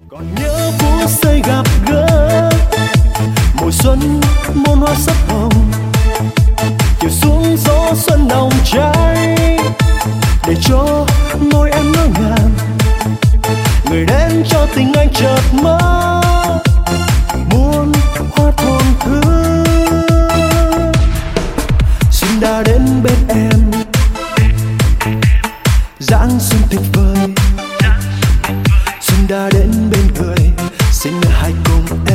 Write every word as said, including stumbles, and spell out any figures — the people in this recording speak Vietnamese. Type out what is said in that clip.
Còn nhớ phút giây gặp gỡ, mùa xuân muôn hoa sắc hồng, chiều xuống gió xuân nồng cháy, để cho môi em ngỡ ngàng. Người đến cho tình anh chợt mơ, muôn hoa thơm hương. Xuân đã đến bên em, dáng xuân tuyệt vời. Xuân đã đến bên người, xin hãy cùng